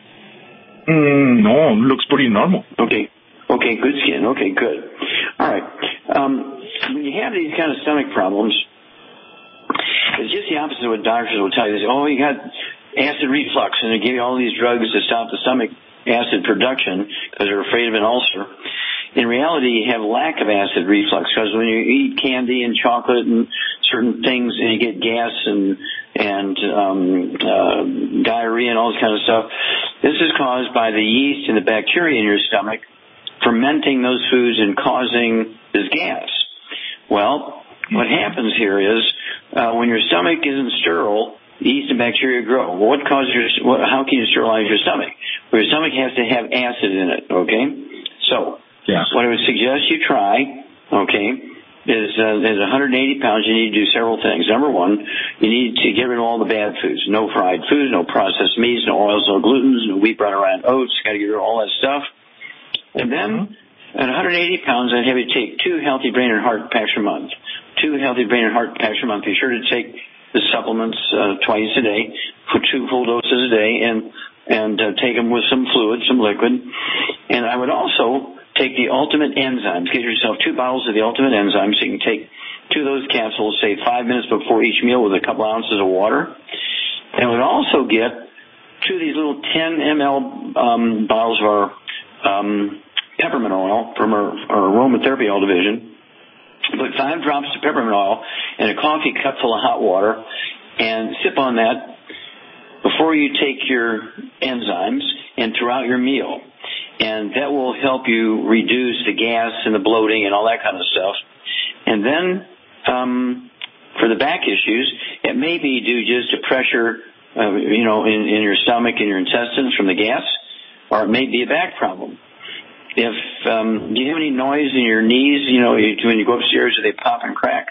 Mm, no, looks pretty normal. Okay. Okay, good skin. Okay, good. All right. Um, when you have these kind of stomach problems, it's just the opposite of what doctors will tell you. They say, oh, you got acid reflux, and they give you all these drugs to stop the stomach acid production because they're afraid of an ulcer. In reality, you have lack of acid reflux because when you eat candy and chocolate and certain things, and you get gas and and um, uh, diarrhea and all this kind of stuff, this is caused by the yeast and the bacteria in your stomach fermenting those foods and causing this gas. Well, what happens here is uh, when your stomach isn't sterile, yeast and bacteria grow. Well, what causes your? What, how can you sterilize your stomach? Well, your stomach has to have acid in it. Okay, so. Yeah. What I would suggest you try, okay, is uh, there's one hundred eighty pounds. You need to do several things. Number one, you need to get rid of all the bad foods. No fried foods, no processed meats, no oils, no glutens, no wheat, brown, rye, oats. Got to get rid of all that stuff. And then at one hundred eighty pounds, I'd have you take two healthy brain and heart packs per month. Two healthy brain and heart packs per month. Be sure to take the supplements uh, twice a day, for two full doses a day, and and uh, take them with some fluid, some liquid. And I would also take the Ultimate Enzymes. Get yourself two bottles of the Ultimate Enzymes so you can take two of those capsules, say five minutes before each meal with a couple ounces of water. And I would also get two of these little ten milliliter um, bottles of our um, peppermint oil from our, our aromatherapy oil division. Put five drops of peppermint oil in a coffee cup full of hot water and sip on that before you take your enzymes and throughout your meal. And that will help you reduce the gas and the bloating and all that kind of stuff. And then um, for the back issues, it may be due just to pressure, uh, you know, in, in your stomach and your intestines from the gas, or it may be a back problem. If um, do you have any noise in your knees? You know, you, when you go upstairs, do they pop and crack?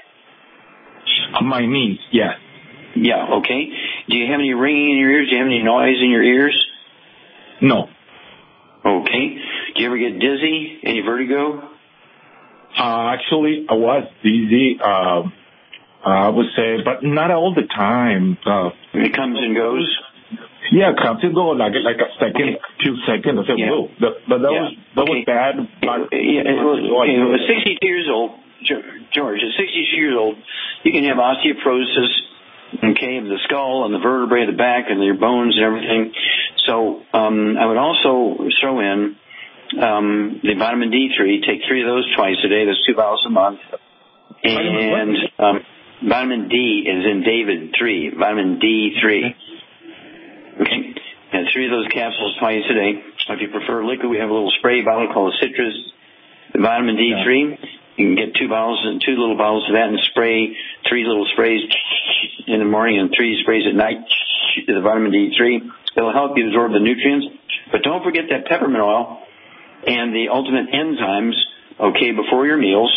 My knees, yeah. Yeah, okay. Do you have any ringing in your ears? Do you have any noise in your ears? No. Okay. Do you ever get dizzy? Any vertigo? Uh, actually, I was dizzy, uh, I would say, but not all the time. Uh, it comes and goes? Yeah, it comes and goes, like, like a second, okay. two seconds. I said, yeah. whoa. But, but that, yeah. was, that okay. was bad. But yeah, it was, okay. Well, at sixty-two years old, George, at sixty-two years old, you can have osteoporosis, okay, of the skull and the vertebrae of the back and your bones and everything. So um, I would also throw in um, the vitamin D three. Take three of those twice a day. That's two bottles a month. And um, vitamin D is in David three. Vitamin D three. Okay. And three of those capsules twice a day. If you prefer liquid, we have a little spray bottle called Citrus Vitamin D three. You can get two bottles, two little bottles of that, and spray three little sprays in the morning and three sprays at night. The vitamin D three. It'll help you absorb the nutrients. But don't forget that peppermint oil and the Ultimate Enzymes, okay, before your meals.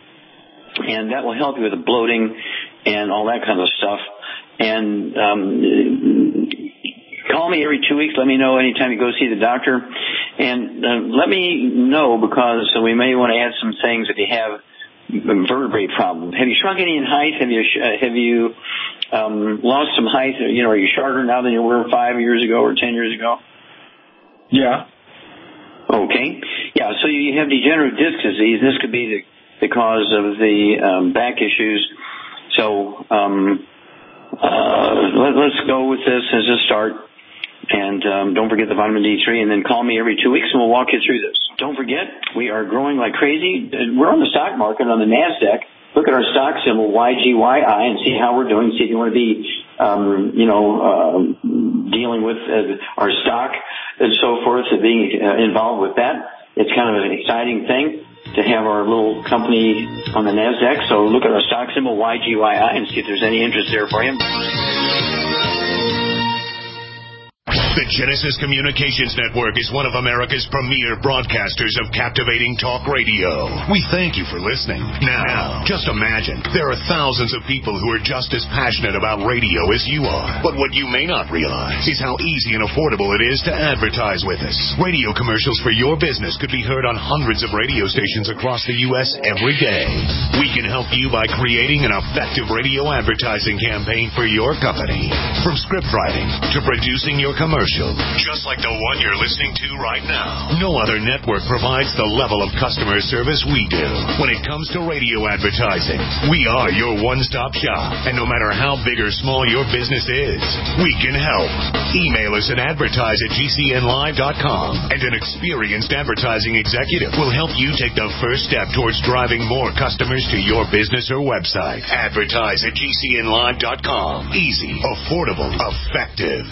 And that will help you with the bloating and all that kind of stuff. And um, call me every two weeks. Let me know anytime you go see the doctor. And uh, let me know because we may want to add some things if you have a vertebrae problem. Have you shrunk any in height? Have you uh, have you um, lost some height? You know, are you shorter now than you were five years ago or ten years ago? Yeah. Okay. Yeah. So you have degenerative disc disease. This could be the, the cause of the um, back issues. So um, uh, let, let's go with this as a start. And um, don't forget the vitamin D three, and then call me every two weeks, and we'll walk you through this. Don't forget, we are growing like crazy. We're on the stock market on the NASDAQ. Look at our stock symbol, Y G Y I, and see how we're doing. See if you want to be, um, you know, uh, dealing with uh, our stock and so forth, and being uh, involved with that. It's kind of an exciting thing to have our little company on the NASDAQ. So look at our stock symbol, Y G Y I, and see if there's any interest there for you. The Genesis Communications Network is one of America's premier broadcasters of captivating talk radio. We thank you for listening. Now, just imagine, there are thousands of people who are just as passionate about radio as you are. But what you may not realize is how easy and affordable it is to advertise with us. Radio commercials for your business could be heard on hundreds of radio stations across the U S every day. We can help you by creating an effective radio advertising campaign for your company. From script writing to producing your commercial, just like the one you're listening to right now. No other network provides the level of customer service we do. When it comes to radio advertising, we are your one-stop shop. And no matter how big or small your business is, we can help. Email us at advertise at G C N live dot com, and an experienced advertising executive will help you take the first step towards driving more customers to your business or website. Advertise at G C N live dot com. Easy, affordable, effective.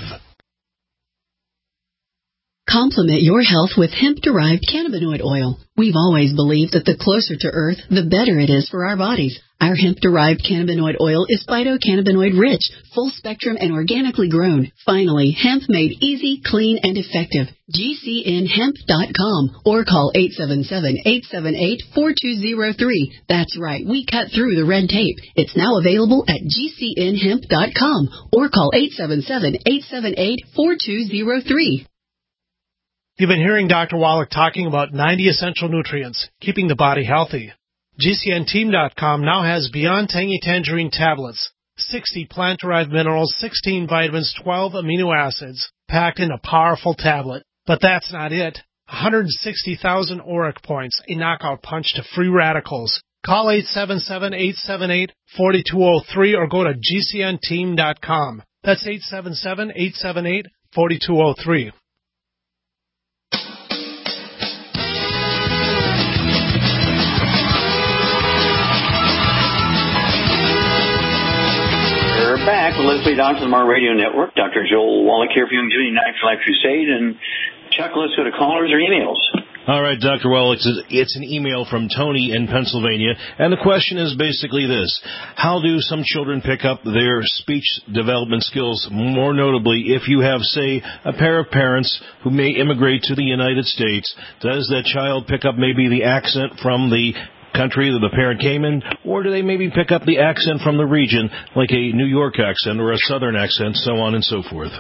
Complement your health with hemp-derived cannabinoid oil. We've always believed that the closer to Earth, the better it is for our bodies. Our hemp-derived cannabinoid oil is phytocannabinoid-rich, full-spectrum, and organically grown. Finally, hemp made easy, clean, and effective. G C N hemp dot com or call eight seven seven, eight seven eight, four two zero three. That's right, we cut through the red tape. It's now available at G C N hemp dot com or call eight seven seven, eight seven eight, four two zero three. You've been hearing Doctor Wallach talking about ninety essential nutrients, keeping the body healthy. G C N team dot com now has Beyond Tangy Tangerine tablets, sixty plant-derived minerals, sixteen vitamins, twelve amino acids, packed in a powerful tablet. But that's not it. one hundred sixty thousand auric points, a knockout punch to free radicals. Call eight seven seven, eight seven eight, four two zero three or go to G C N team dot com. That's eight seven seven, eight seven eight, four two zero three. We're back with Leslie Dawson from our radio network. Doctor Joel Wallach here for Young Judy Night for Life Crusade. And Chuck, let's go to callers or emails. All right, Doctor Wallach, it's an email from Tony in Pennsylvania, and the question is basically this. How do some children pick up their speech development skills? More notably, if you have, say, a pair of parents who may immigrate to the United States, does that child pick up maybe the accent from the country that the parent came in, or do they maybe pick up the accent from the region, like a New York accent or a Southern accent, so on and so forth?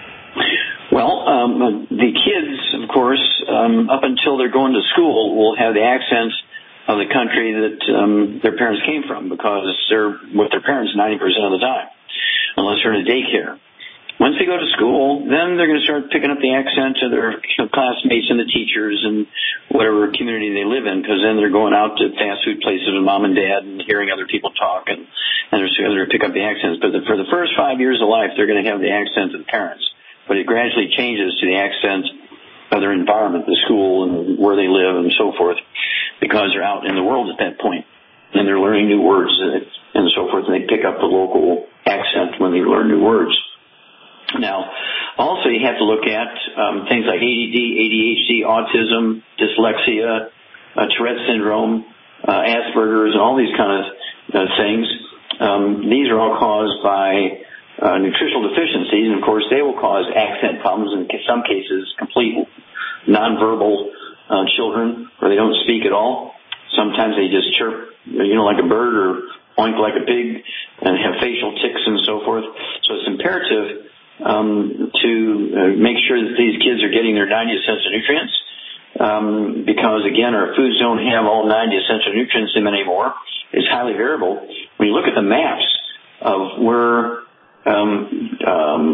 Well, um, the kids, of course, um, up until they're going to school, will have the accents of the country that um, their parents came from, because they're with their parents ninety percent of the time, unless they're in a daycare. Once they go to school, then they're going to start picking up the accent of their classmates and the teachers and whatever community they live in, because then they're going out to fast food places with mom and dad and hearing other people talk, and, and they're going to pick up the accents. But the, for the first five years of life, they're going to have the accent of the parents. But it gradually changes to the accent of their environment, the school and where they live and so forth, because they're out in the world at that point, and they're learning new words and so forth, and they pick up the local accent when they learn new words. Now, also you have to look at um, things like A D D, A D H D, autism, dyslexia, uh, Tourette syndrome, uh, Asperger's, and all these kind of uh, things. Um, these are all caused by uh, nutritional deficiencies, and of course they will cause accent problems, in some cases complete nonverbal uh, children where they don't speak at all. Sometimes they just chirp, you know, like a bird, or oink like a pig, and have facial tics and so forth. So it's imperative Um, to uh, make sure that these kids are getting their ninety essential nutrients, um, because, again, our foods don't have all ninety essential nutrients in them anymore. It's highly variable. When you look at the maps of where um, um,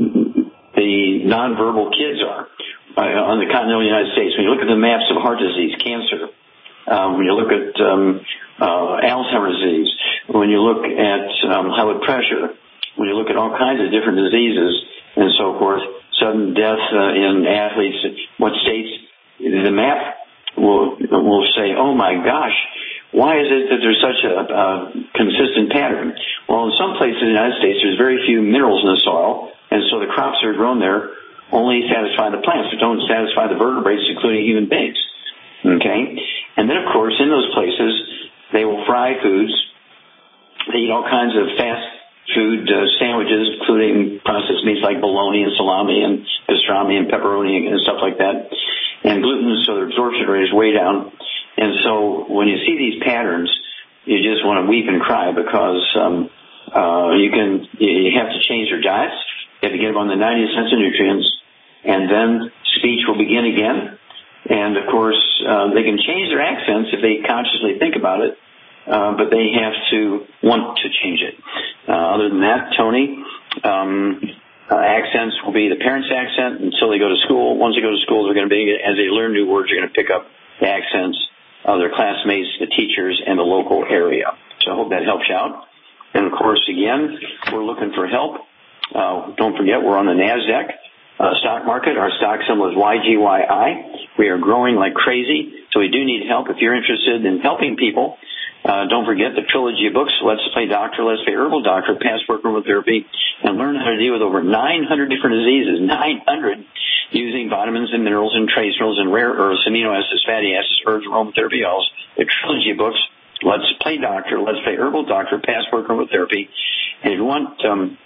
the nonverbal kids are uh, on the continental United States, when you look at the maps of heart disease, cancer, um, when you look at um, uh, Alzheimer's disease, when you look at um, high blood pressure, when you look at all kinds of different diseases and so forth, sudden death uh, in athletes, what states, the map will will say, oh my gosh, why is it that there's such a, a consistent pattern? Well, in some places in the United States, there's very few minerals in the soil, and so the crops that are grown there only satisfy the plants, but don't satisfy the vertebrates, including human beings. Okay? And then, of course, in those places, they will fry foods. They eat all kinds of fast food uh, sandwiches, including processed meats like bologna and salami and pastrami and pepperoni and stuff like that, and gluten, so their absorption rate is way down. And so when you see these patterns, you just want to weep and cry because um, uh, you can you have to change their diets. You have to get them on the ninety essential nutrients, and then speech will begin again. And, of course, uh, they can change their accents if they consciously think about it, uh, but they have to want to change it. Uh, other than that, Tony, um, uh, accents will be the parent's accent until they go to school. Once they go to school, they're going to be, as they learn new words, they're going to pick up the accents of their classmates, the teachers, and the local area. So I hope that helps you out. And, of course, again, we're looking for help. Uh, don't forget, we're on the NASDAQ uh, stock market. Our stock symbol is Y G Y I. We are growing like crazy, so we do need help. If you're interested in helping people, uh, don't forget the trilogy of books, Let's Play Doctor, Let's Play Herbal Doctor, Passport Aromatherapy, and learn how to deal with over nine hundred different diseases, nine hundred, using vitamins and minerals and trace minerals and rare earths, amino acids, fatty acids, herbs, aromatherapy oils. The trilogy of books, Let's Play Doctor, Let's Play Herbal Doctor, Passport Aromatherapy. And if you want um,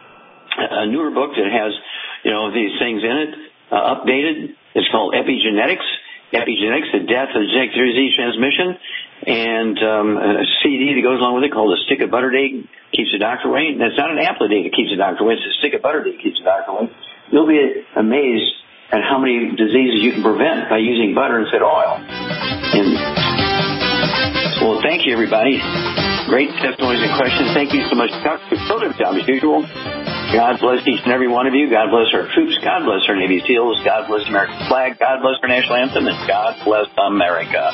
a newer book that has, you know, these things in it, uh, updated, it's called Epigenetics. Epigenetics, the death of genetic disease transmission, and um, a C D that goes along with it called a Stick of Butter Day, keeps the doctor away. And it's not an apple a day that keeps the doctor away, it's a Stick of Butter Day that keeps the doctor away. You'll be amazed at how many diseases you can prevent by using butter instead of oil. And, well, thank you, everybody. Great testimonies and questions. Thank you so much. Doctor Productive job as usual. God bless each and every one of you. God bless our troops. God bless our Navy SEALs. God bless the American flag. God bless our national anthem. And God bless America.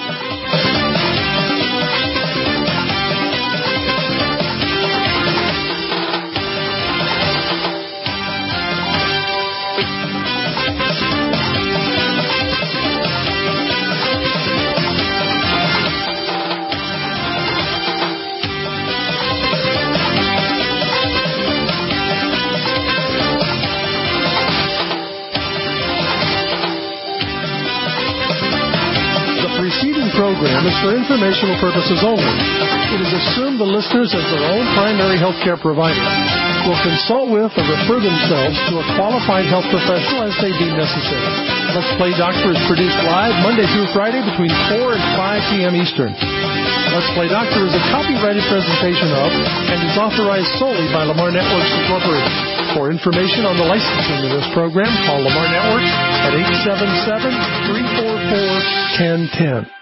Program is for informational purposes only. It is assumed the listeners, as their own primary health care provider, will consult with or refer themselves to a qualified health professional as they deem necessary. Let's Play Doctor is produced live Monday through Friday between four and five p.m. Eastern. Let's Play Doctor is a copyrighted presentation of and is authorized solely by Lamar Networks Incorporated. For information on the licensing of this program, call Lamar Networks at eight seven seven, three four four, one zero one zero.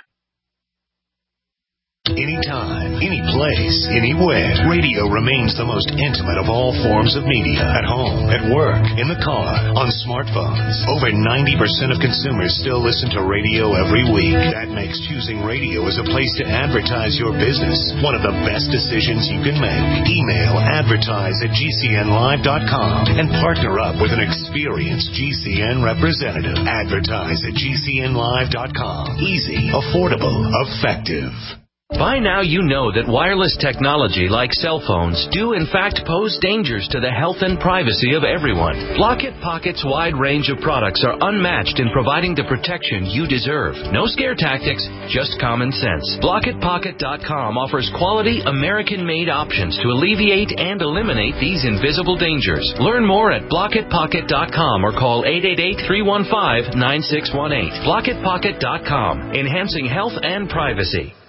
Anytime, any place, anywhere. Radio remains the most intimate of all forms of media. At home, at work, in the car, on smartphones. Over ninety percent of consumers still listen to radio every week. That makes choosing radio as a place to advertise your business one of the best decisions you can make. Email advertise at G C N live dot com and partner up with an experienced G C N representative. Advertise at G C N live dot com. Easy, affordable, effective. By now you know that wireless technology like cell phones do in fact pose dangers to the health and privacy of everyone. Blockit Pocket's wide range of products are unmatched in providing the protection you deserve. No scare tactics, just common sense. Blockit Pocket dot com offers quality American-made options to alleviate and eliminate these invisible dangers. Learn more at Blockit Pocket dot com or call eight eight eight, three one five, nine six one eight. Blockit Pocket dot com, enhancing health and privacy.